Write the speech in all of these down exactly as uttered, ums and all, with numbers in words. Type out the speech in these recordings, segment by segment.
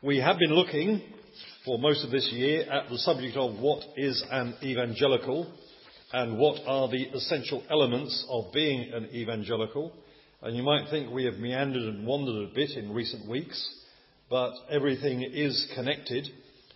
We have been looking for most of this year at the subject of what is an evangelical and what are the essential elements of being an evangelical. And you might think we have meandered and wandered a bit in recent weeks, but everything is connected.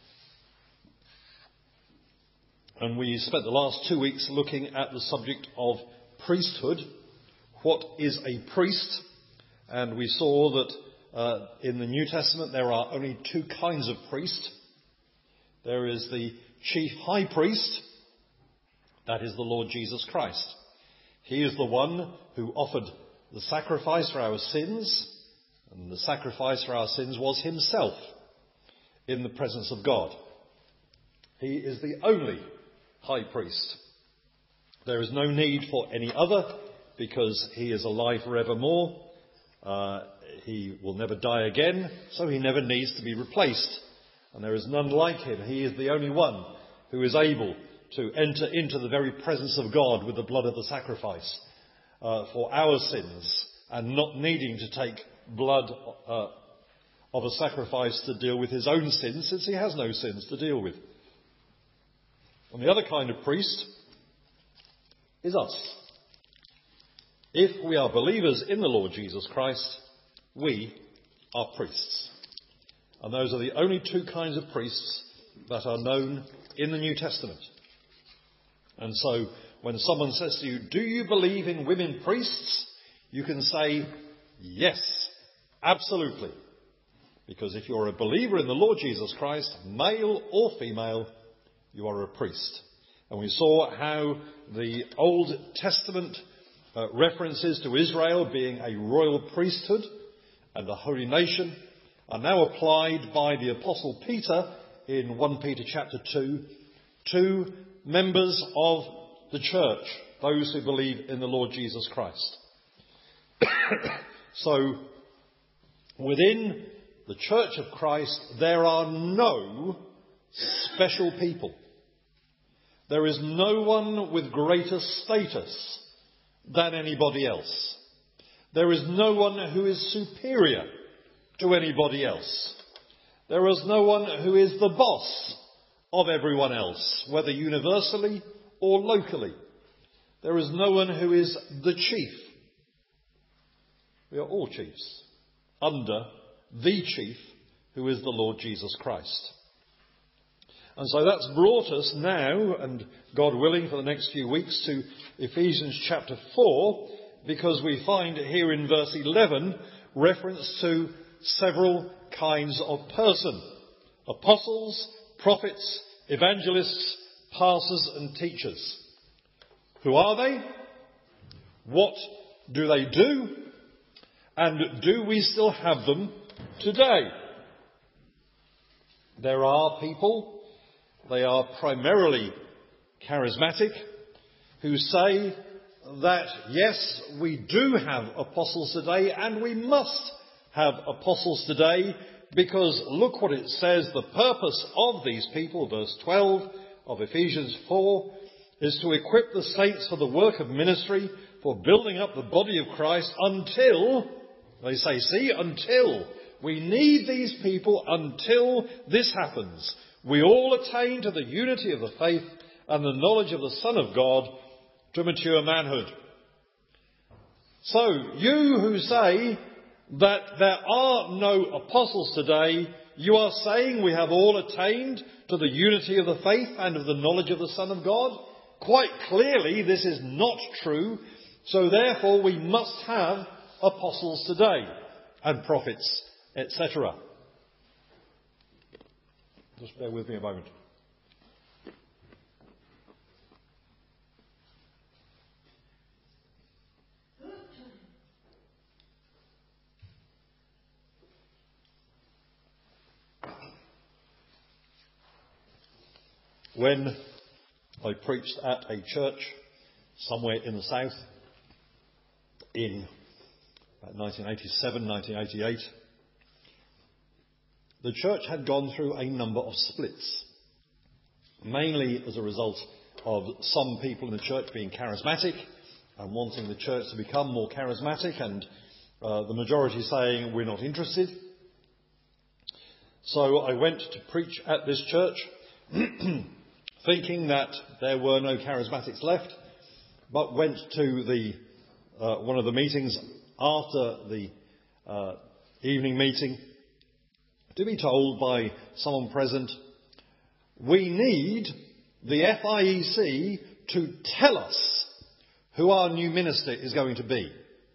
And we spent the last two weeks looking at the subject of priesthood. What is a priest? And we saw that uh, in the New Testament there are only two kinds of priest. There is the chief high priest, that is the Lord Jesus Christ. He is the one who offered the sacrifice for our sins, and the sacrifice for our sins was himself in the presence of God. He is the only high priest. There is no need for any other because he is alive forevermore. Uh, he will never die again, so he never needs to be replaced. And there is none like him. He is the only one who is able to enter into the very presence of God with the blood of the sacrifice uh, for our sins, and not needing to take blood uh, of a sacrifice to deal with his own sins, since he has no sins to deal with. And the other kind of priest is us. If we are believers in the Lord Jesus Christ, we are priests. And those are the only two kinds of priests that are known in the New Testament. And so when someone says to you, do you believe in women priests? You can say, yes, absolutely. Because if you're a believer in the Lord Jesus Christ, male or female, you are a priest. And we saw how the Old Testament uh, references to Israel being a royal priesthood and a holy nation are now applied by the Apostle Peter in First Peter chapter two to members of the church, those who believe in the Lord Jesus Christ. So, within the Church of Christ, there are no special people. There is no one with greater status than anybody else. There is no one who is superior to anybody else. There is no one who is the boss of everyone else, whether universally or locally. There is no one who is the chief. We are all chiefs under the chief, who is the Lord Jesus Christ. And so that's brought us now, and God willing, for the next few weeks, to Ephesians chapter four, because we find here in verse eleven reference to several kinds of person: apostles, prophets, evangelists, pastors and teachers. Who are they? What do they do? And do we still have them today? There are people, they are primarily charismatic, who say that yes, we do have apostles today, and we must have apostles today, because look what it says, the purpose of these people, verse twelve of Ephesians four, is to equip the saints for the work of ministry, for building up the body of Christ until, they say, see, until, we need these people until this happens. We all attain to the unity of the faith and the knowledge of the Son of God, to mature manhood. So, you who say that there are no apostles today, you are saying we have all attained to the unity of the faith and of the knowledge of the Son of God? Quite clearly this is not true, so therefore we must have apostles today, and prophets, et cetera. Just bear with me a moment. When I preached at a church somewhere in the south in about nineteen eighty-seven, nineteen eighty-eight, the church had gone through a number of splits, mainly as a result of some people in the church being charismatic and wanting the church to become more charismatic, and uh, the majority saying we're not interested. So I went to preach at this church thinking that there were no charismatics left, but went to the uh, one of the meetings after the uh, evening meeting to be told by someone present, we need the F I E C to tell us who our new minister is going to be.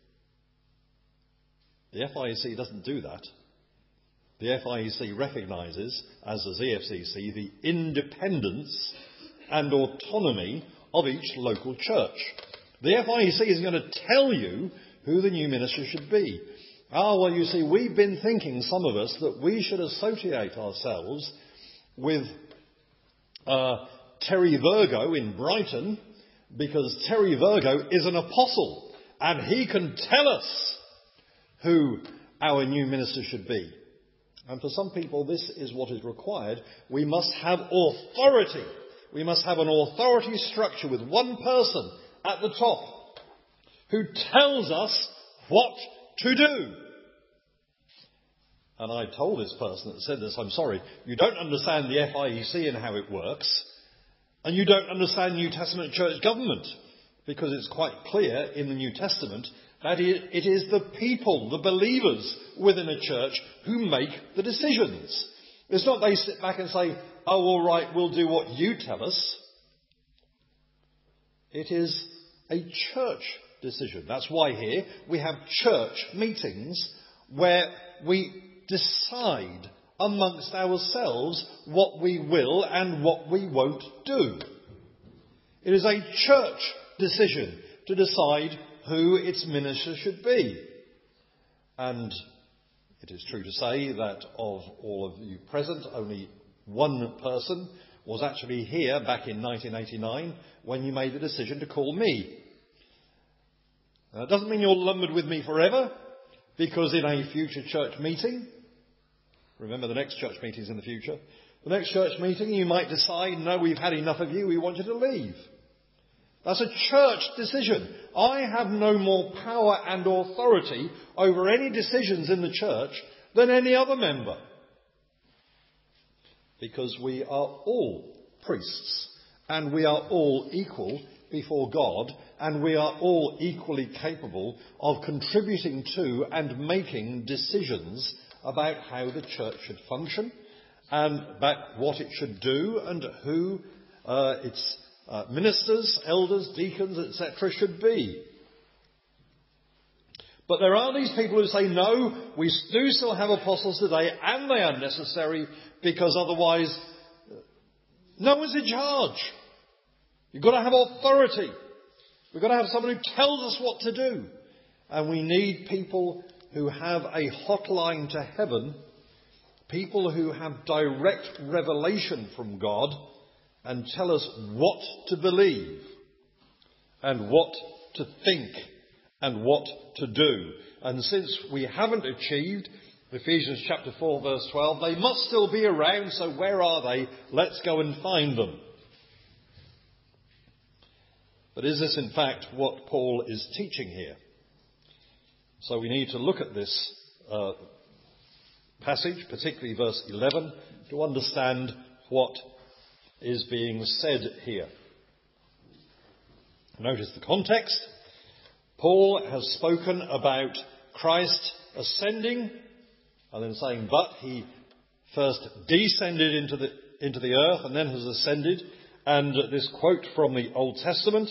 The F I E C doesn't do that. The F I E C recognises, as does the E F C C, the independence and autonomy of each local church. The F I E C isn't going to tell you who the new minister should be. Ah, well, you see, we've been thinking, some of us, that we should associate ourselves with uh, Terry Virgo in Brighton, because Terry Virgo is an apostle, and he can tell us who our new minister should be. And for some people, this is what is required. We must have authority. We must have an authority structure with one person at the top who tells us what to do. And I told this person that said this, I'm sorry, you don't understand the F I E C and how it works, and you don't understand New Testament church government, because it's quite clear in the New Testament that it is the people, the believers within a church who make the decisions. It's not they sit back and say, oh, all right, we'll do what you tell us. It is a church decision. That's why here we have church meetings where we decide amongst ourselves what we will and what we won't do. It is a church decision to decide who its minister should be. And it is true to say that of all of you present, only one person was actually here back in nineteen eighty-nine when you made the decision to call me. Now, it doesn't mean you're lumbered with me forever, because in a future church meeting, remember the next church meeting is in the future, the next church meeting you might decide, no, we've had enough of you, we want you to leave. That's a church decision. I have no more power and authority over any decisions in the church than any other member. Because we are all priests, and we are all equal before God, and we are all equally capable of contributing to and making decisions about how the church should function, and about what it should do, and who uh, its uh, ministers, elders, deacons, et cetera should be. But there are these people who say, no, we do still have apostles today, and they are necessary, because otherwise no one's in charge. You've got to have authority. We've got to have someone who tells us what to do. And we need people who have a hotline to heaven, people who have direct revelation from God and tell us what to believe and what to think and what to do. And since we haven't achieved Ephesians chapter four verse twelve, they must still be around, so where are they? Let's go and find them. But is this in fact what Paul is teaching here? So we need to look at this uh, passage, particularly verse eleven, to understand what is being said here. Notice the context. Paul has spoken about Christ ascending, and then saying, but he first descended into the, into the earth and then has ascended. And this quote from the Old Testament,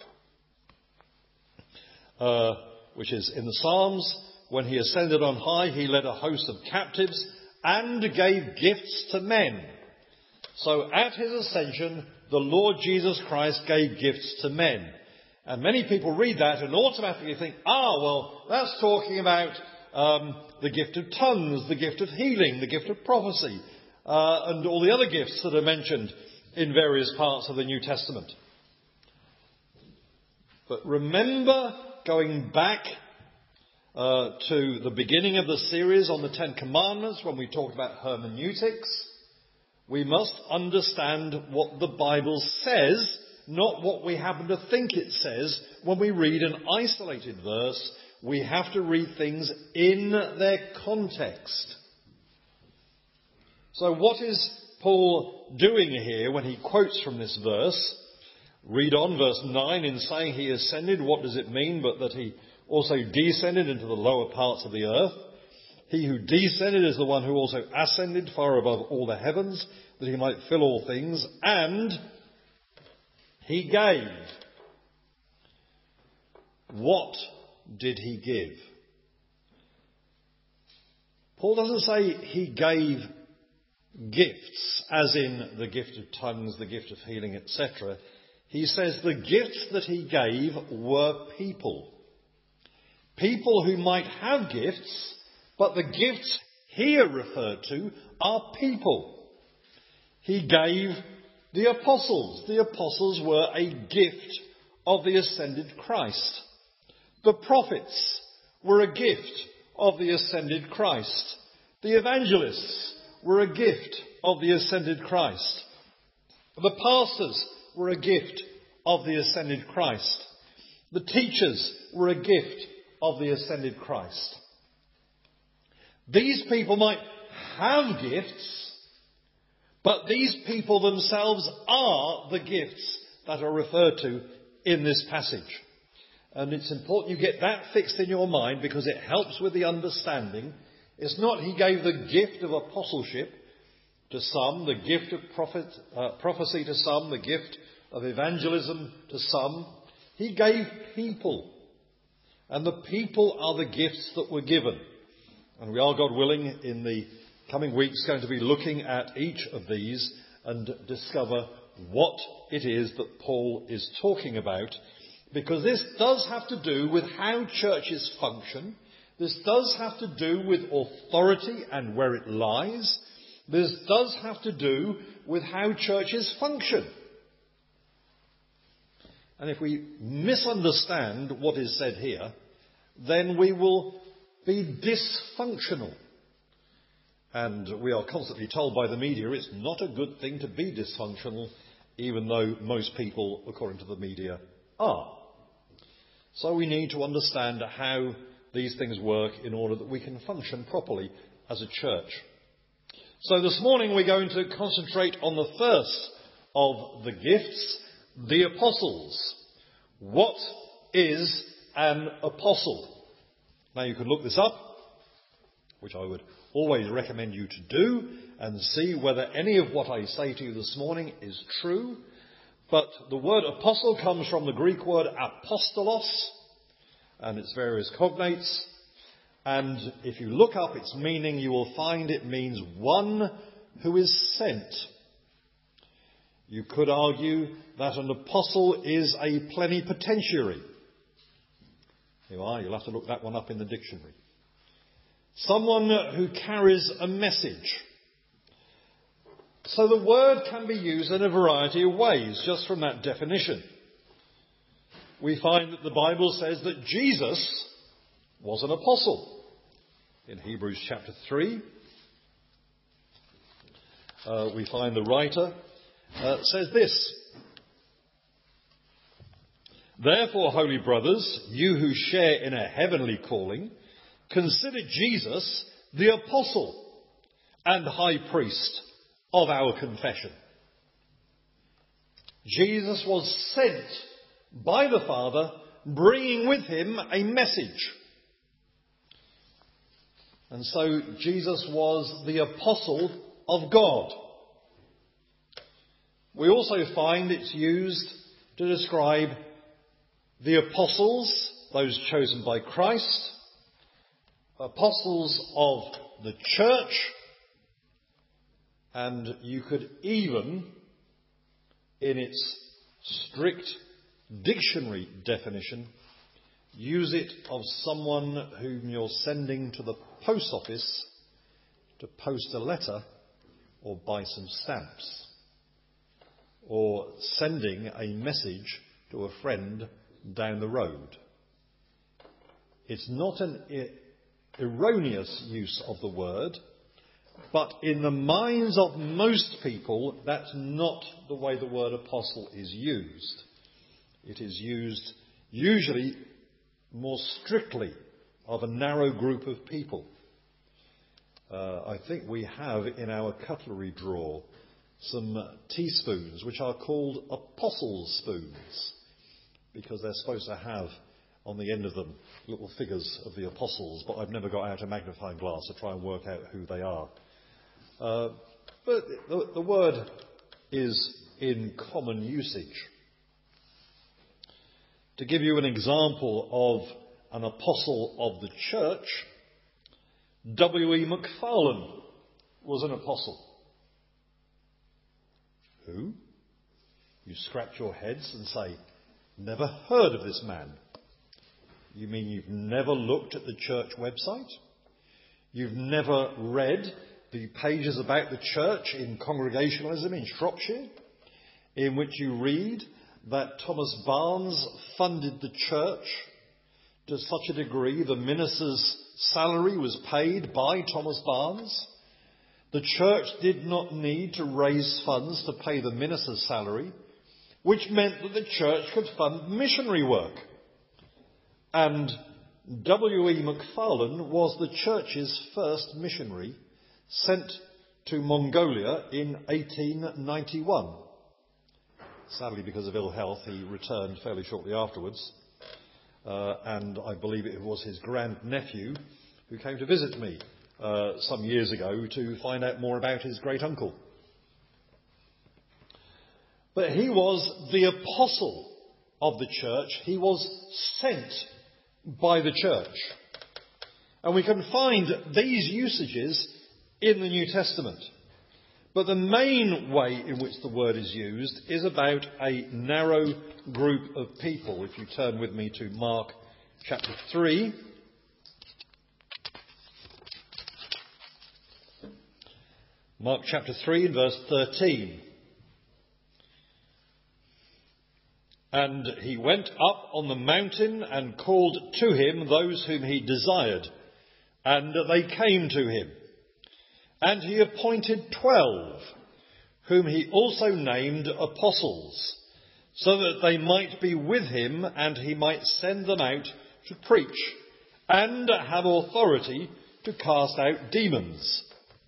uh, which is in the Psalms, when he ascended on high, he led a host of captives and gave gifts to men. So at his ascension, the Lord Jesus Christ gave gifts to men. And many people read that and automatically think, ah, well, that's talking about um, the gift of tongues, the gift of healing, the gift of prophecy, uh, and all the other gifts that are mentioned in various parts of the New Testament. But remember, going back uh, to the beginning of the series on the Ten Commandments, when we talked about hermeneutics, we must understand what the Bible says, not what we happen to think it says when we read an isolated verse. We have to read things in their context. So what is Paul doing here when he quotes from this verse? Read on, verse nine, in saying he ascended, what does it mean but that he also descended into the lower parts of the earth? He who descended is the one who also ascended far above all the heavens, that he might fill all things, and he gave. What did he give? Paul doesn't say he gave gifts, as in the gift of tongues, the gift of healing, et cetera. He says the gifts that he gave were people. People who might have gifts, but the gifts here referred to are people. He gave the apostles. The apostles were a gift of the ascended Christ. The prophets were a gift of the ascended Christ. The evangelists were a gift of the ascended Christ. The pastors were a gift of the ascended Christ. The teachers were a gift of the ascended Christ. These people might have gifts, but these people themselves are the gifts that are referred to in this passage. And it's important you get that fixed in your mind because it helps with the understanding. It's not he gave the gift of apostleship to some, the gift of prophet, uh, prophecy to some, the gift of evangelism to some. He gave people. And the people are the gifts that were given. And we are, God willing, in the coming weeks going to be looking at each of these and discover what it is that Paul is talking about. Because this does have to do with how churches function. This does have to do with authority and where it lies. This does have to do with how churches function. And if we misunderstand what is said here, then we will be dysfunctional. And we are constantly told by the media it's not a good thing to be dysfunctional, even though most people, according to the media, are. So we need to understand how these things work in order that we can function properly as a church. So this morning we're going to concentrate on the first of the gifts, the apostles. What is an apostle? Now you can look this up, which I would always recommend you to do, and see whether any of what I say to you this morning is true. But the word apostle comes from the Greek word apostolos and its various cognates. And if you look up its meaning, you will find it means one who is sent. You could argue that an apostle is a plenipotentiary. Here you are, you'll have to look that one up in the dictionary. Someone who carries a message. So the word can be used in a variety of ways, just from that definition. We find that the Bible says that Jesus was an apostle. In Hebrews chapter three, uh, we find the writer uh, says this. Therefore, holy brothers, you who share in a heavenly calling, consider Jesus the apostle and high priest of our confession. Jesus was sent by the Father, bringing with him a message. And so Jesus was the apostle of God. We also find it's used to describe the apostles, those chosen by Christ, apostles of the church, and you could even, in its strict dictionary definition, use it of someone whom you're sending to the post office to post a letter or buy some stamps, or sending a message to a friend down the road. It's not an I- erroneous use of the word, but in the minds of most people, that's not the way the word apostle is used. It is used usually more strictly of a narrow group of people. uh, I think we have in our cutlery drawer some teaspoons which are called apostles' spoons, because they're supposed to have on the end of them little figures of the apostles, but I've never got out a magnifying glass to try and work out who they are. Uh, but the, the word is in common usage. To give you an example of an apostle of the church, W E Macfarlane was an apostle. Who? You scratch your heads and say, never heard of this man. You mean you've never looked at the church website? You've never read the pages about the church in Congregationalism in Shropshire, in which you read that Thomas Barnes funded the church to such a degree the minister's salary was paid by Thomas Barnes? The church did not need to raise funds to pay the minister's salary, which meant that the church could fund missionary work. And W E Macfarlane was the church's first missionary sent to Mongolia in eighteen ninety-one. Sadly, because of ill health, he returned fairly shortly afterwards. Uh, and I believe it was his grandnephew who came to visit me uh, some years ago to find out more about his great-uncle. But he was the apostle of the church. He was sent by the church. And we can find these usages in the New Testament. But the main way in which the word is used is about a narrow group of people. If you turn with me to Mark chapter three. Mark chapter three and verse thirteen. And he went up on the mountain and called to him those whom he desired, and they came to him. And he appointed twelve, whom he also named apostles, so that they might be with him, and he might send them out to preach, and have authority to cast out demons.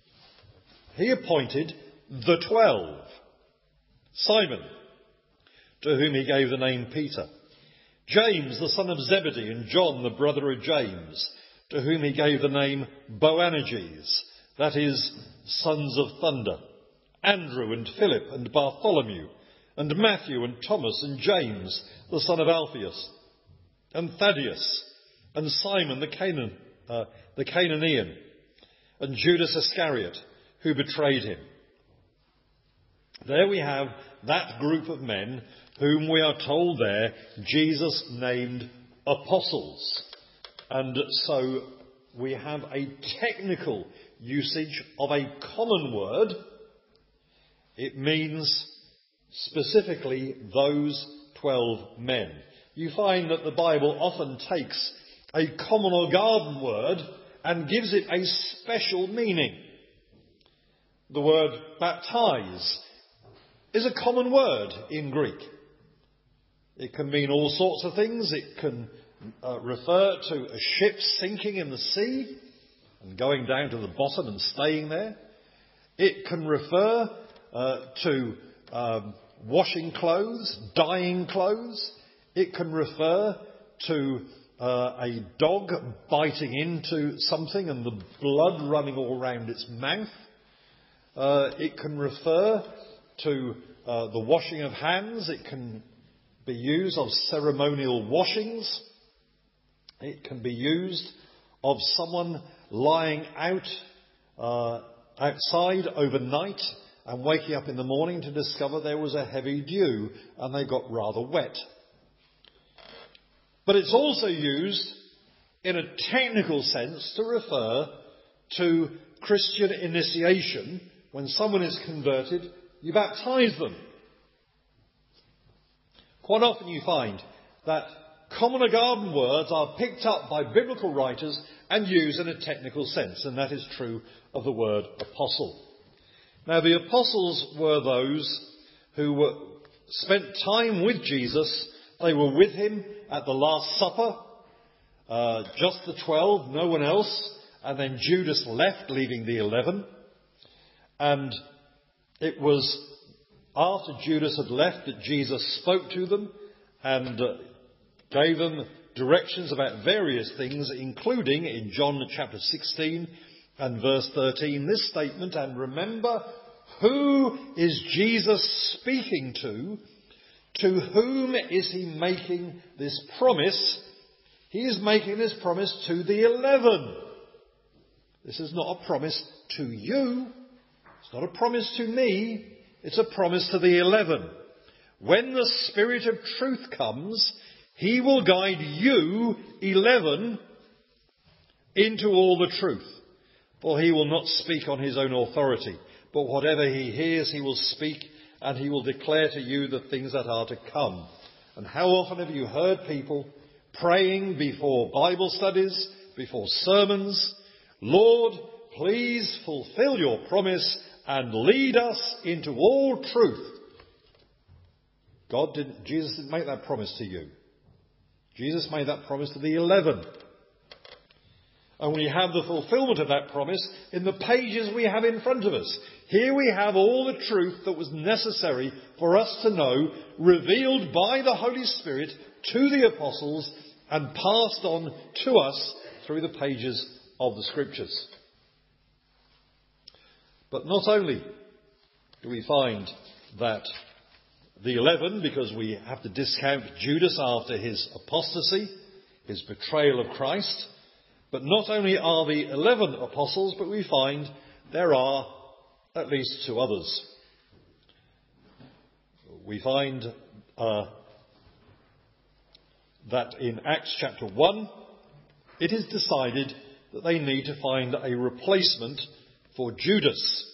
He appointed the twelve. Simon, to whom he gave the name Peter. James, the son of Zebedee, and John, the brother of James, to whom he gave the name Boanerges, that is, sons of thunder. Andrew and Philip and Bartholomew, and Matthew and Thomas and James, the son of Alphaeus, and Thaddeus, and Simon the, Canaan, uh, the Canaanian, and Judas Iscariot, who betrayed him. There we have that group of men whom we are told there Jesus named apostles. And so we have a technical usage of a common word. It means specifically those twelve men. You find that the Bible often takes a common or garden word and gives it a special meaning. The word baptize is a common word in Greek. It can mean all sorts of things. It can uh, refer to a ship sinking in the sea and going down to the bottom and staying there. It can refer uh, to um, washing clothes, dyeing clothes. It can refer to uh, a dog biting into something and the blood running all around its mouth. Uh, it can refer to uh, the washing of hands. It can be used of ceremonial washings. It can be used of someone lying out uh, outside overnight and waking up in the morning to discover there was a heavy dew and they got rather wet. But it's also used in a technical sense to refer to Christian initiation. When someone is converted, you baptize them. Quite often you find that common or garden words are picked up by biblical writers and used in a technical sense, and that is true of the word apostle. Now, the apostles were those who were, spent time with Jesus. They were with him at the Last Supper, uh, just the twelve, no one else. and then Judas left, leaving the eleven. And it was after Judas had left that Jesus spoke to them and uh, gave them directions about various things, including in John chapter sixteen and verse thirteen, this statement, and remember, who is Jesus speaking to? To whom is he making this promise? He is making this promise to the eleven. This is not a promise to you. It's not a promise to me. It's a promise to the eleven. When the Spirit of truth comes, he will guide you, eleven, into all the truth. For he will not speak on his own authority, but whatever he hears he will speak, and he will declare to you the things that are to come. And how often have you heard people praying before Bible studies, before sermons, Lord, please fulfill your promise and lead us into all truth. God didn't, Jesus didn't make that promise to you. Jesus made that promise to the eleven. And we have the fulfillment of that promise in the pages we have in front of us. Here we have all the truth that was necessary for us to know, revealed by the Holy Spirit to the apostles and passed on to us through the pages of the Scriptures. But not only do we find that the eleven, because we have to discount Judas after his apostasy, his betrayal of Christ, but not only are the eleven apostles, but we find there are at least two others. We find uh, that in Acts chapter one, it is decided that they need to find a replacement for Judas.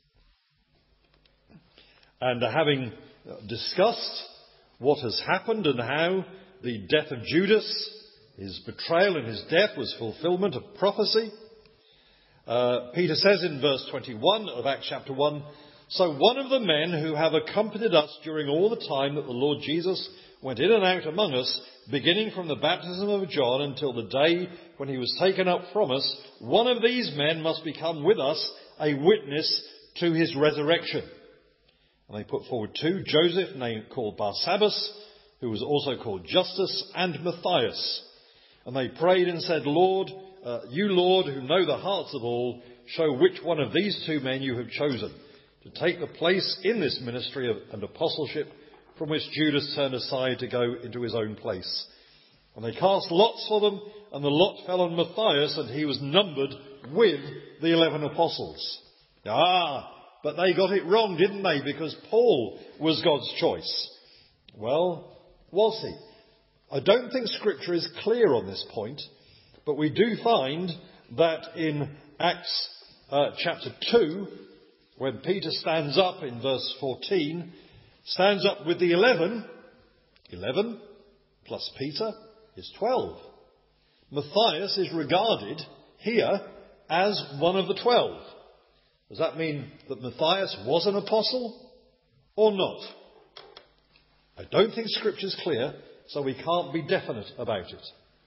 And having discussed what has happened and how the death of Judas, his betrayal and his death was fulfillment of prophecy, uh, Peter says in verse twenty-one of Acts chapter one, so one of the men who have accompanied us during all the time that the Lord Jesus went in and out among us, beginning from the baptism of John until the day when he was taken up from us, one of these men must become with us a witness to his resurrection. And they put forward two, Joseph, named called Barsabbas, who was also called Justus, and Matthias. And they prayed and said, Lord, uh, you, Lord, who know the hearts of all, show which one of these two men you have chosen to take the place in this ministry of, and apostleship from which Judas turned aside to go into his own place. And they cast lots for them, and the lot fell on Matthias, and he was numbered with the eleven apostles. Ah, but they got it wrong, didn't they? Because Paul was God's choice. Well, was he? I don't think Scripture is clear on this point, but we do find that in Acts uh, chapter two, when Peter stands up in verse fourteen, stands up with the eleven, eleven plus Peter is twelve. Matthias is regarded here as one of the twelve. Does that mean that Matthias was an apostle or not? I don't think Scripture is clear, so we can't be definite about it.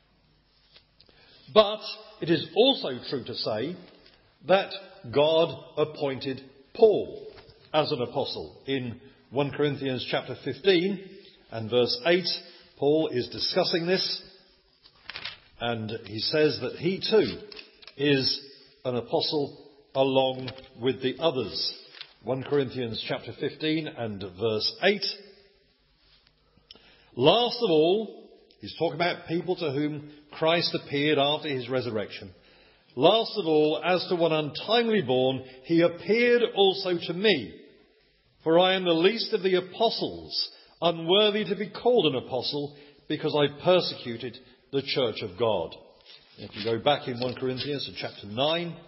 But it is also true to say that God appointed Paul as an apostle. In First Corinthians chapter fifteen and verse eight, Paul is discussing this, and he says that he too is an apostle along with the others. First Corinthians chapter fifteen and verse eight. Last of all, he's talking about people to whom Christ appeared after his resurrection. Last of all, as to one untimely born, he appeared also to me. For I am the least of the apostles, unworthy to be called an apostle, because I persecuted the church of God. If you go back in First Corinthians to chapter nine,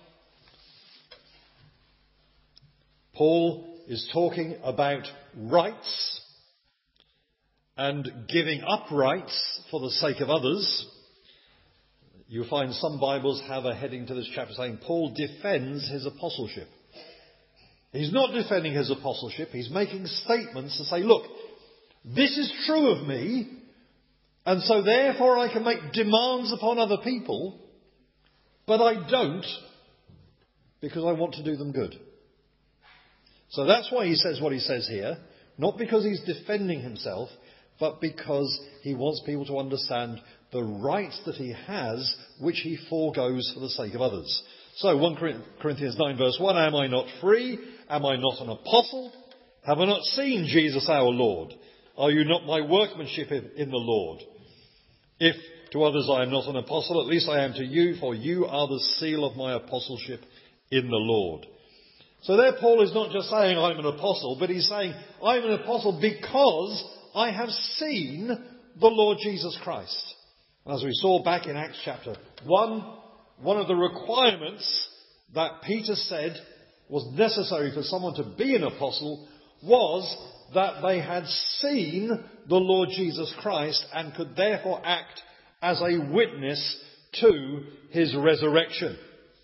Paul is talking about rights and giving up rights for the sake of others. You'll find some Bibles have a heading to this chapter saying Paul defends his apostleship. He's not defending his apostleship. He's making statements to say, look, this is true of me, and so therefore I can make demands upon other people, but I don't because I want to do them good. So that's why he says what he says here, not because he's defending himself, but because he wants people to understand the rights that he has, which he foregoes for the sake of others. So First Corinthians nine verse one, am I not free? Am I not an apostle? Have I not seen Jesus our Lord? Are you not my workmanship in the Lord? If to others I am not an apostle, at least I am to you, for you are the seal of my apostleship in the Lord. So there Paul is not just saying I'm an apostle, but he's saying I'm an apostle because I have seen the Lord Jesus Christ. As we saw back in Acts chapter one, one of the requirements that Peter said was necessary for someone to be an apostle was that they had seen the Lord Jesus Christ and could therefore act as a witness to his resurrection.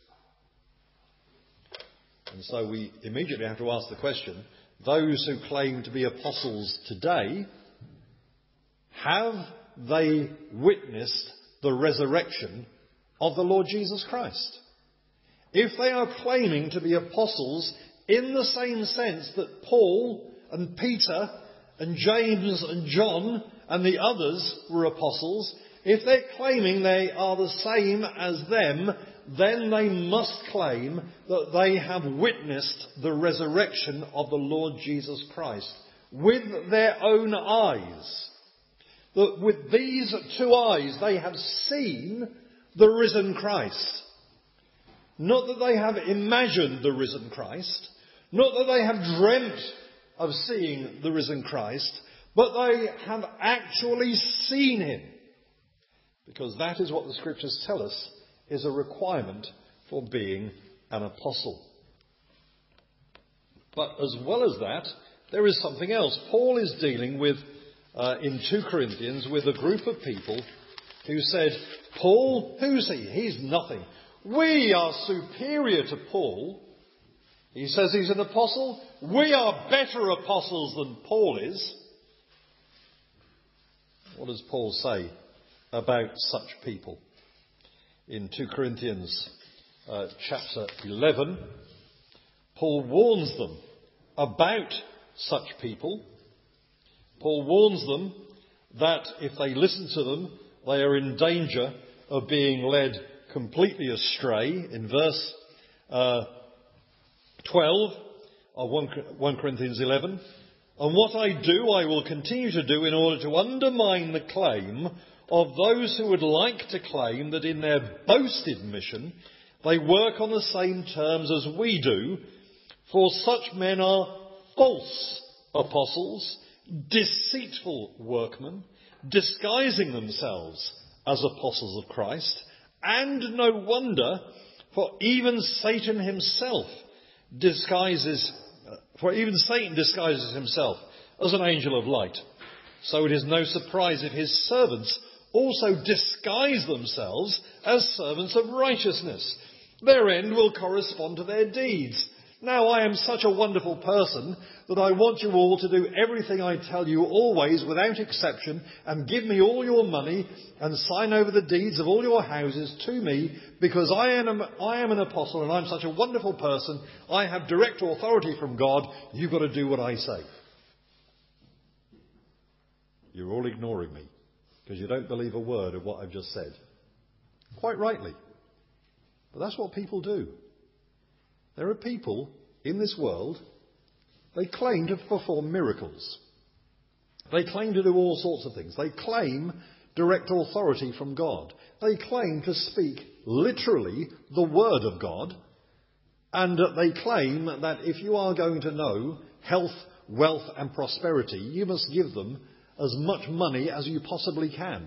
And so we immediately have to ask the question, those who claim to be apostles today, have they witnessed the resurrection of the Lord Jesus Christ? If they are claiming to be apostles in the same sense that Paul and Peter and James and John and the others were apostles, if they're claiming they are the same as them, then they must claim that they have witnessed the resurrection of the Lord Jesus Christ with their own eyes. That with these two eyes they have seen the risen Christ. Not that they have imagined the risen Christ, not that they have dreamt of seeing the risen Christ, but they have actually seen him. Because that is what the scriptures tell us is a requirement for being an apostle. But as well as that, there is something else. Paul is dealing with, uh, in Second Corinthians, with a group of people who said, Paul, who's he? He's nothing. We are superior to Paul. He says he's an apostle. We are better apostles than Paul is. What does Paul say about such people? In Second Corinthians uh, chapter eleven, Paul warns them about such people. Paul warns them that if they listen to them, they are in danger of being led completely astray. In verse uh, twelve of First Corinthians eleven, and what I do, I will continue to do in order to undermine the claim of those who would like to claim that in their boasted mission they work on the same terms as we do, for such men are false apostles, deceitful workmen, disguising themselves as apostles of Christ, and no wonder, for even Satan himself disguises, for even Satan disguises himself as an angel of light. So it is no surprise if his servants also disguise themselves as servants of righteousness. Their end will correspond to their deeds. Now I am such a wonderful person that I want you all to do everything I tell you always without exception, and give me all your money and sign over the deeds of all your houses to me, because I am, I am an apostle and I'm such a wonderful person. I have direct authority from God. You've got to do what I say. You're all ignoring me because you don't believe a word of what I've just said. Quite rightly. But that's what people do. There are people in this world, they claim to perform miracles. They claim to do all sorts of things. They claim direct authority from God. They claim to speak literally the word of God. And they claim that if you are going to know health, wealth and prosperity, you must give them as much money as you possibly can.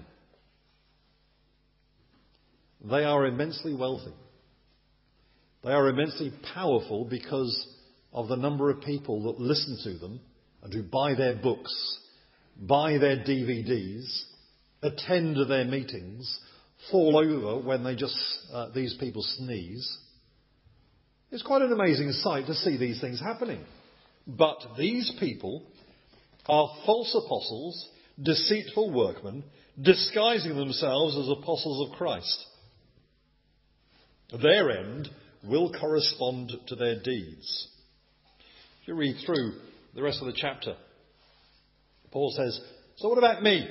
They are immensely wealthy. They are immensely powerful because of the number of people that listen to them and who buy their books, buy their D V Ds, attend their meetings, fall over when they just uh, these people sneeze. It's quite an amazing sight to see these things happening. But these people are false apostles, deceitful workmen, disguising themselves as apostles of Christ. Their end will correspond to their deeds. If you read through the rest of the chapter, Paul says, so what about me?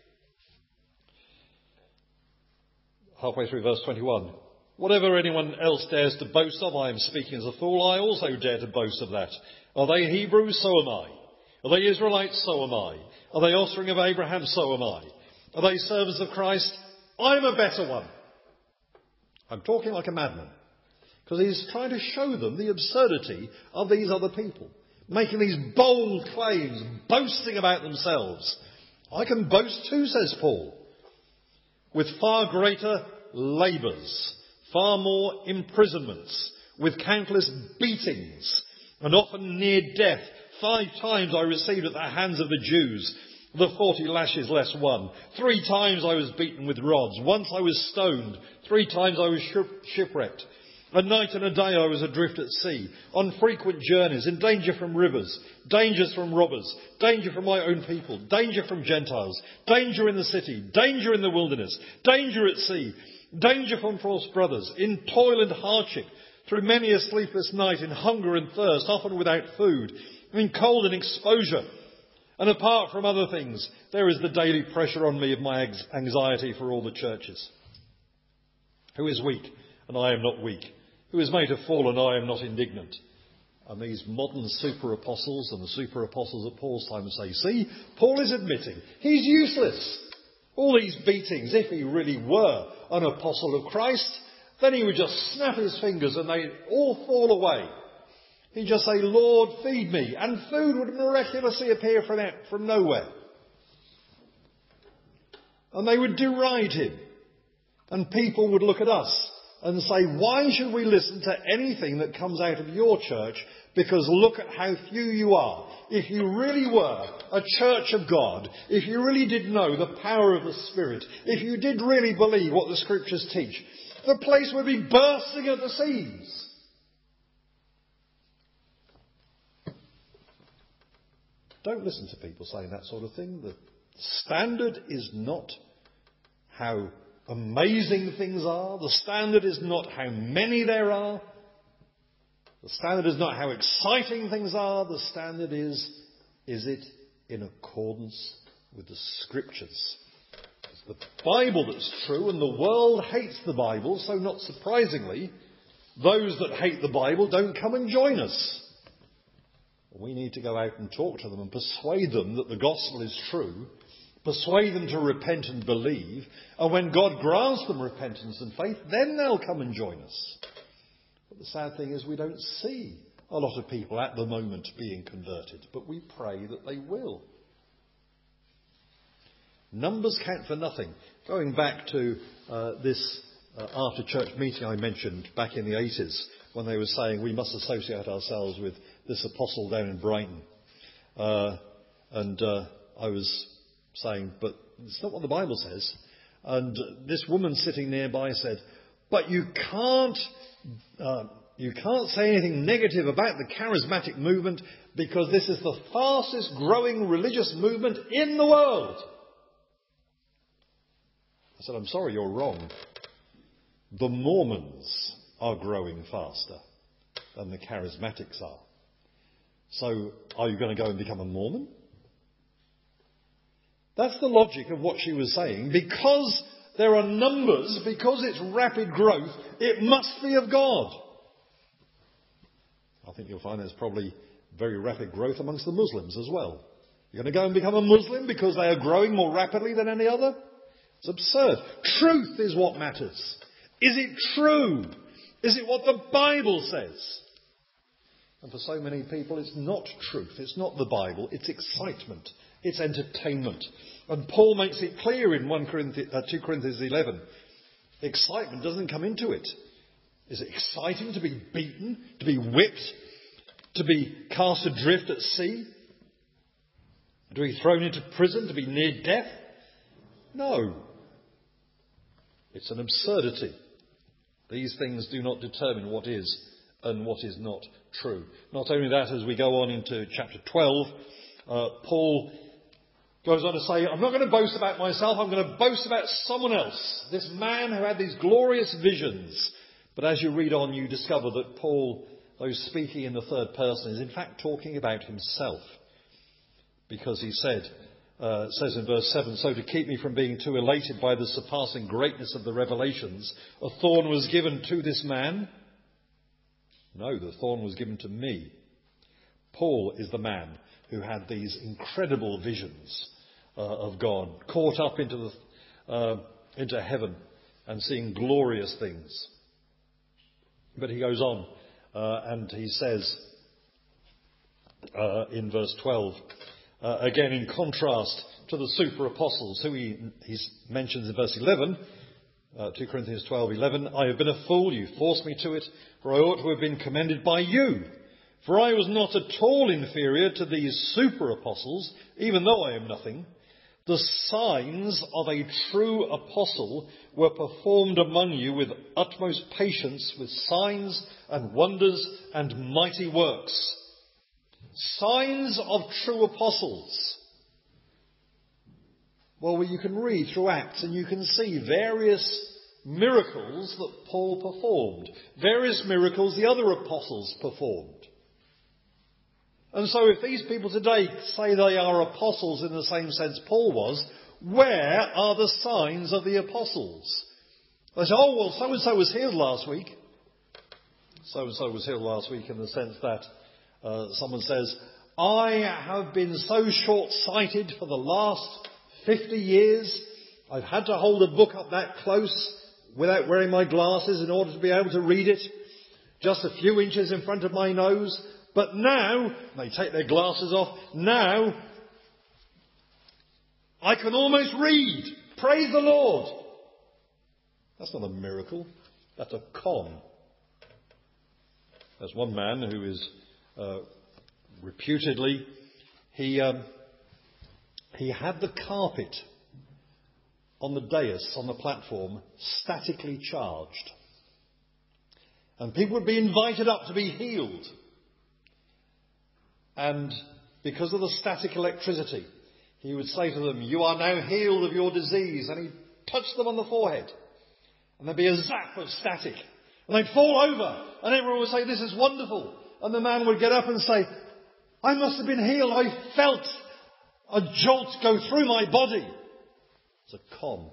Halfway through verse twenty-one. Whatever anyone else dares to boast of, I am speaking as a fool, I also dare to boast of that. Are they Hebrews? So am I. Are they Israelites? So am I. Are they offspring of Abraham? So am I. Are they servants of Christ? I'm a better one. I'm talking like a madman, because he's trying to show them the absurdity of these other people, making these bold claims, boasting about themselves. I can boast too, says Paul, with far greater labours, far more imprisonments, with countless beatings, and often near death. Five times I received at the hands of the Jews the forty lashes less one. Three times I was beaten with rods. Once I was stoned. Three times I was shipwrecked. A night and a day I was adrift at sea, on frequent journeys, in danger from rivers, dangers from robbers, danger from my own people, danger from Gentiles, danger in the city, danger in the wilderness, danger at sea, danger from false brothers, in toil and hardship, through many a sleepless night, in hunger and thirst, often without food, in cold and exposure. And apart from other things, there is the daily pressure on me of my anxiety for all the churches. Who is weak, and I am not weak? Who is made to fall, and I am not indignant? And these modern super-apostles and the super-apostles at Paul's time say, see, Paul is admitting he's useless. All these beatings, if he really were an apostle of Christ, then he would just snap his fingers and they'd all fall away. He'd just say, Lord, feed me. And food would miraculously appear from, it, from nowhere. And they would deride him. And people would look at us and say, why should we listen to anything that comes out of your church? Because look at how few you are. If you really were a church of God, if you really did know the power of the Spirit, if you did really believe what the Scriptures teach, the place would be bursting at the seams. Don't listen to people saying that sort of thing. The standard is not how amazing things are. The standard is not how many there are. The standard is not how exciting things are. The standard is, is it in accordance with the Scriptures? It's the Bible that's true, and the world hates the Bible, so not surprisingly, those that hate the Bible don't come and join us. We need to go out and talk to them and persuade them that the gospel is true, persuade them to repent and believe, and when God grants them repentance and faith, then they'll come and join us. But the sad thing is we don't see a lot of people at the moment being converted, but we pray that they will. Numbers count for nothing. Going back to uh, this uh, after-church meeting I mentioned back in the eighties, when they were saying we must associate ourselves with this apostle down in Brighton. Uh, and uh, I was saying, but it's not what the Bible says. And this woman sitting nearby said, but you can't, uh, you can't say anything negative about the charismatic movement because this is the fastest growing religious movement in the world. I said, I'm sorry, you're wrong. The Mormons are growing faster than the charismatics are. So, are you going to go and become a Mormon? That's the logic of what she was saying. Because there are numbers, because it's rapid growth, it must be of God. I think you'll find there's probably very rapid growth amongst the Muslims as well. You're going to go and become a Muslim because they are growing more rapidly than any other? It's absurd. Truth is what matters. Is it true? Is it what the Bible says? And for so many people, it's not truth. It's not the Bible. It's excitement. It's entertainment. And Paul makes it clear in First Corinthians, uh, two Corinthians eleven. Excitement doesn't come into it. Is it exciting to be beaten, to be whipped, to be cast adrift at sea? To be thrown into prison, to be near death? No. It's an absurdity. These things do not determine what is and what is not true. Not only that, as we go on into chapter twelve, uh, Paul goes on to say, I'm not going to boast about myself, I'm going to boast about someone else. This man who had these glorious visions, But as you read on, you discover that Paul, though speaking in the third person, is in fact talking about himself. Because he said, uh, says in verse seven, so to keep me from being too elated by the surpassing greatness of the revelations, a thorn was given to this man. No, the thorn was given to me. Paul is the man who had these incredible visions uh, of God, caught up into the, uh, into heaven and seeing glorious things. But he goes on uh, and he says uh, in verse twelve, uh, again in contrast to the super apostles who he, he mentions in verse eleven, uh, two Corinthians twelve eleven, I have been a fool, you forced me to it, for I ought to have been commended by you. For I was not at all inferior to these super apostles, even though I am nothing. The signs of a true apostle were performed among you with utmost patience, with signs and wonders and mighty works. Signs of true apostles. Well, you can read through Acts and you can see various miracles that Paul performed. Various miracles the other apostles performed. And so if these people today say they are apostles in the same sense Paul was, where are the signs of the apostles? They say, oh, well, so-and-so was healed last week. So-and-so was healed last week in the sense that uh, someone says, I have been so short-sighted for the last fifty years. I've had to hold a book up that close without wearing my glasses in order to be able to read it. Just a few inches in front of my nose. But now, they take their glasses off, now I can almost read. Praise the Lord. That's not a miracle. That's a con. There's one man who is uh, reputedly, he, um, he had the carpet on the dais, on the platform, statically charged. And people would be invited up to be healed. And because of the static electricity, he would say to them, you are now healed of your disease. And he'd touch them on the forehead. And there'd be a zap of static. And they'd fall over. And everyone would say, this is wonderful. And the man would get up and say, I must have been healed. I felt a jolt go through my body. It's a con.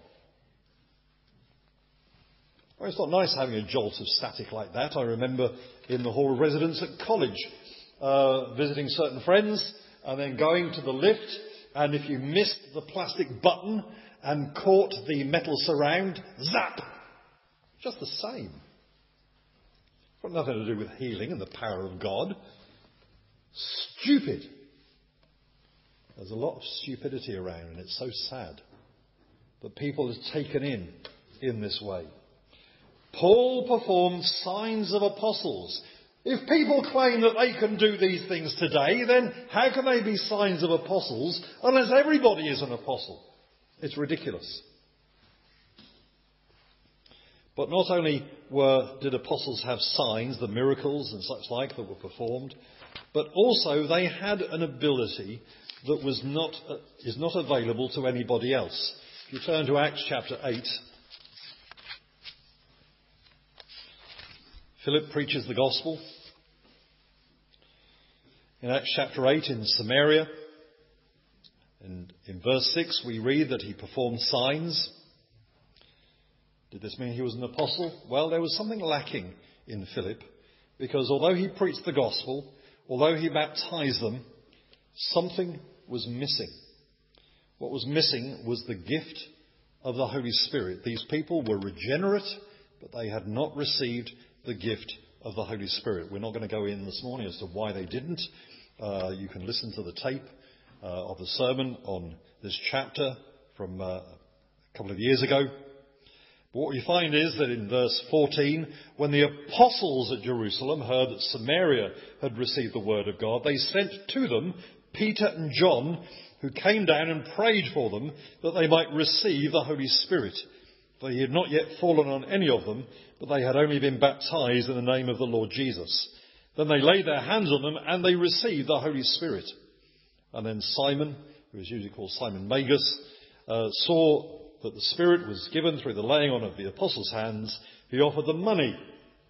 Well, it's not nice having a jolt of static like that. I remember in the hall of residence at college, Uh, visiting certain friends and then going to the lift, and if you missed the plastic button and caught the metal surround, zap! Just the same. It's got nothing to do with healing and the power of God. Stupid. There's a lot of stupidity around, and it's so sad that people are taken in in this way. Paul performed signs of apostles. If people claim that they can do these things today, then how can they be signs of apostles unless everybody is an apostle? It's ridiculous. But not only were, did apostles have signs, the miracles and such like that were performed, but also they had an ability that was not, uh, is not available to anybody else. If you turn to Acts chapter eight, Philip preaches the gospel. In Acts chapter eight in Samaria, and in verse six we read that he performed signs. Did this mean he was an apostle? Well, there was something lacking in Philip, because although he preached the gospel, although he baptized them, something was missing. What was missing was the gift of the Holy Spirit. These people were regenerate, but they had not received the gift of the Holy Spirit. We're not going to go in this morning as to why they didn't. Uh, you can listen to the tape uh, of the sermon on this chapter from uh, a couple of years ago. But what we find is that in verse fourteen, when the apostles at Jerusalem heard that Samaria had received the word of God, they sent to them Peter and John, who came down and prayed for them that they might receive the Holy Spirit. For he had not yet fallen on any of them, but they had only been baptized in the name of the Lord Jesus. Then they laid their hands on them and they received the Holy Spirit. And then Simon, who is usually called Simon Magus, uh, saw that the Spirit was given through the laying on of the apostles' hands. He offered them money,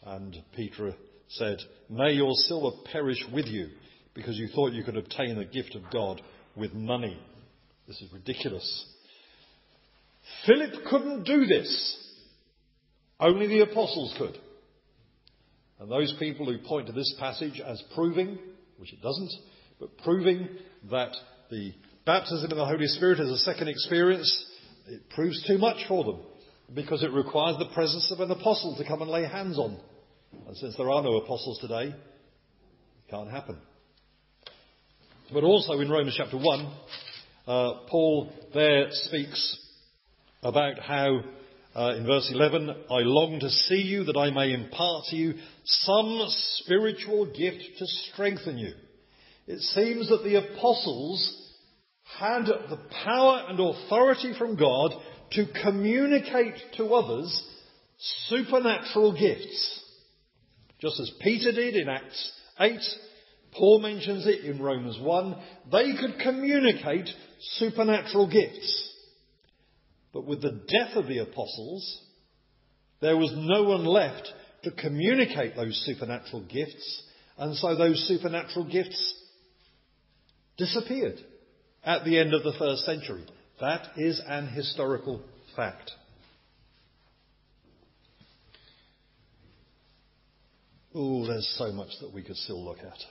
And Peter said, "May your silver perish with you, because you thought you could obtain the gift of God with money." This is ridiculous. Philip couldn't do this. Only the apostles could. And those people who point to this passage as proving, which it doesn't, but proving that the baptism in the Holy Spirit is a second experience, it proves too much for them, because it requires the presence of an apostle to come and lay hands on. And since there are no apostles today, it can't happen. But also in Romans chapter one, uh, Paul there speaks about how, uh, in verse eleven, "I long to see you, that I may impart to you some spiritual gift to strengthen you." It seems that the apostles had the power and authority from God to communicate to others supernatural gifts. Just as Peter did in Acts eight, Paul mentions it in Romans one, they could communicate supernatural gifts. But with the death of the apostles, there was no one left to communicate those supernatural gifts, and so those supernatural gifts disappeared at the end of the first century. That is an historical fact. Oh, there's so much that we could still look at.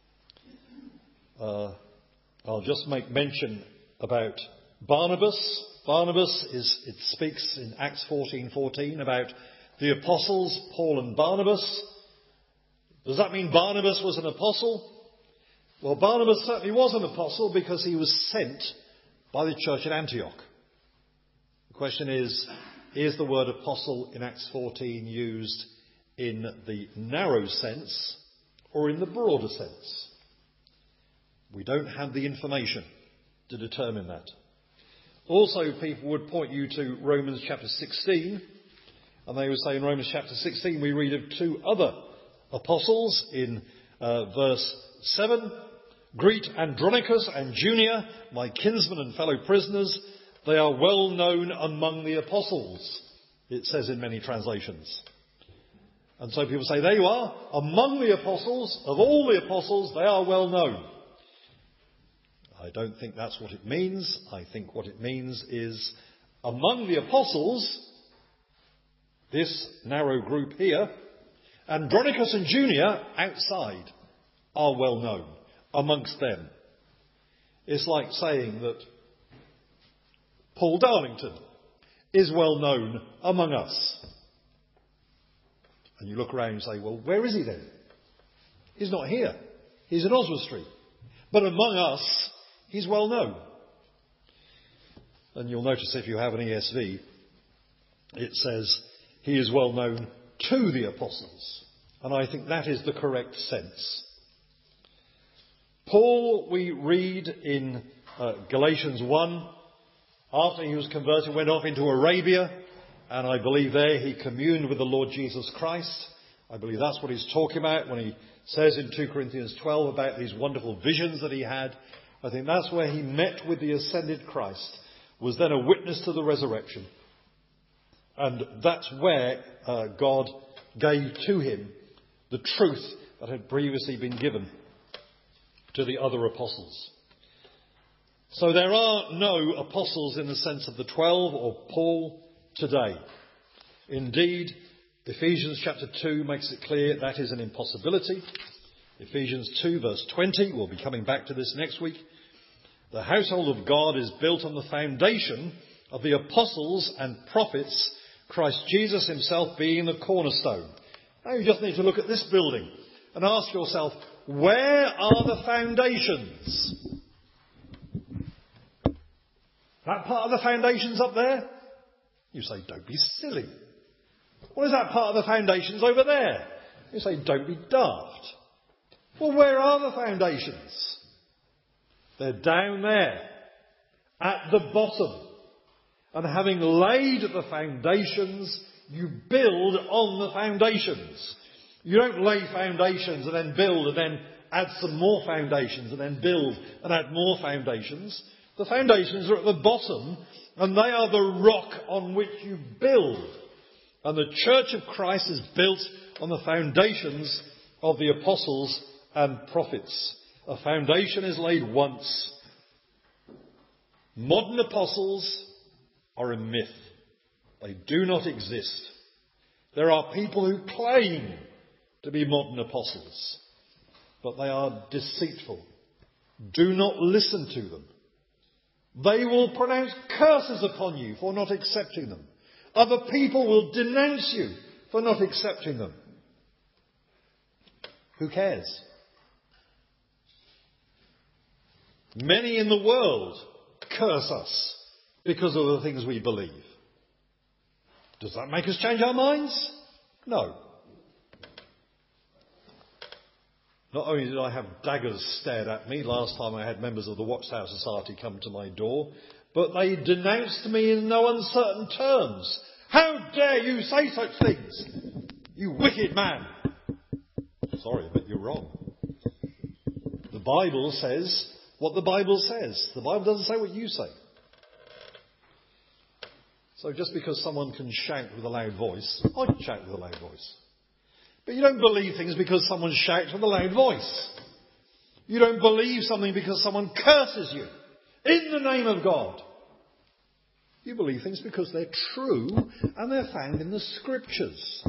Uh, I'll just make mention about Barnabas. Barnabas is, it speaks in Acts fourteen fourteen about the apostles, Paul and Barnabas. Does that mean Barnabas was an apostle? Well, Barnabas certainly was an apostle because he was sent by the church at Antioch. The question is, is the word apostle in Acts fourteen used in the narrow sense or in the broader sense? We don't have the information to determine that. Also, people would point you to Romans chapter sixteen, and they would say in Romans chapter sixteen we read of two other apostles in uh, verse seven. "Greet Andronicus and Junia, my kinsmen and fellow prisoners. They are well known among the apostles," it says in many translations. And so people say, there you are, among the apostles, of all the apostles, they are well known. I don't think that's what it means. I think what it means is, among the apostles, this narrow group here, Andronicus and Junia outside are well known amongst them. It's like saying that Paul Darlington is well known among us. And you look around and say, well, where is he then? He's not here. He's in Oswestry. But among us, he's well known. And you'll notice if you have an E S V, it says he is well known to the apostles. And I think that is the correct sense. Paul, we read in uh, Galatians one, after he was converted, went off into Arabia, and I believe there he communed with the Lord Jesus Christ. I believe that's what he's talking about when he says in two Corinthians twelve about these wonderful visions that he had. I think that's where he met with the ascended Christ, was then a witness to the resurrection. And that's where uh, God gave to him the truth that had previously been given to the other apostles. So there are no apostles in the sense of the twelve or Paul today. Indeed, Ephesians chapter two makes it clear that is an impossibility. Ephesians two verse twenty, we'll be coming back to this next week. The household of God is built on the foundation of the apostles and prophets, Christ Jesus himself being the cornerstone. Now you just need to look at this building and ask yourself, where are the foundations? That part of the foundations up there? You say, don't be silly. What is that part of the foundations over there? You say, don't be daft. Well, where are the foundations? They're down there, at the bottom. And having laid the foundations, you build on the foundations. You don't lay foundations and then build and then add some more foundations and then build and add more foundations. The foundations are at the bottom, and they are the rock on which you build. And the Church of Christ is built on the foundations of the apostles and prophets. A foundation is laid once. Modern apostles are a myth. They do not exist. There are people who claim to be modern apostles, but they are deceitful. Do not listen to them. They will pronounce curses upon you for not accepting them. Other people will denounce you for not accepting them. Who cares? Many in the world curse us because of the things we believe. Does that make us change our minds? No. Not only did I have daggers stared at me last time I had members of the Watchtower Society come to my door, but they denounced me in no uncertain terms. How dare you say such things? You wicked man. Sorry, but you're wrong. The Bible says what the Bible says. The Bible doesn't say what you say. So just because someone can shout with a loud voice, I can shout with a loud voice. But you don't believe things because someone shouts with a loud voice. You don't believe something because someone curses you in the name of God. You believe things because they're true and they're found in the Scriptures.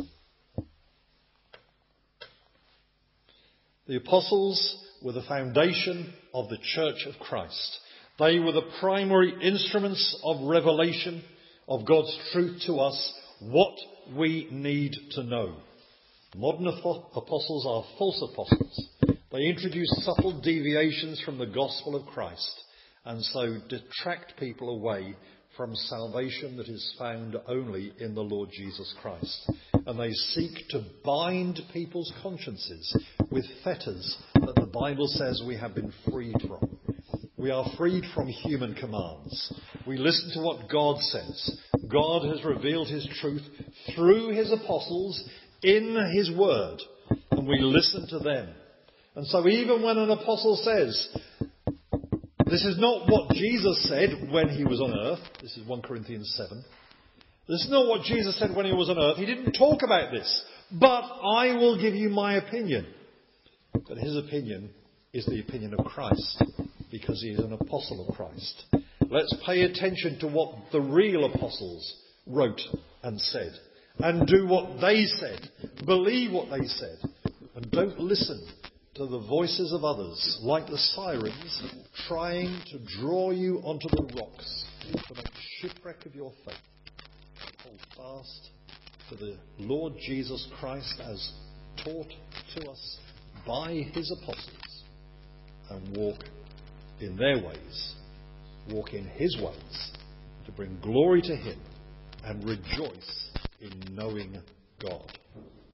The apostles were the foundation of the Church of Christ. They were the primary instruments of revelation of God's truth to us, what we need to know. Modern apostles are false apostles. They introduce subtle deviations from the gospel of Christ and so detract people away from salvation that is found only in the Lord Jesus Christ. And they seek to bind people's consciences with fetters that the Bible says we have been freed from. We are freed from human commands. We listen to what God says. God has revealed his truth through his apostles in his word, and we listen to them. And so even when an apostle says, this is not what Jesus said when he was on earth, this is First Corinthians seven, this is not what Jesus said when he was on earth, he didn't talk about this, but I will give you my opinion. But his opinion is the opinion of Christ, because he is an apostle of Christ. Let's pay attention to what the real apostles wrote and said, and do what they said, believe what they said, and don't listen to the voices of others, like the sirens, trying to draw you onto the rocks to make shipwreck of your faith. Hold fast to the Lord Jesus Christ as taught to us by his apostles, and walk in their ways, walk in his ways, to bring glory to him and rejoice in knowing God.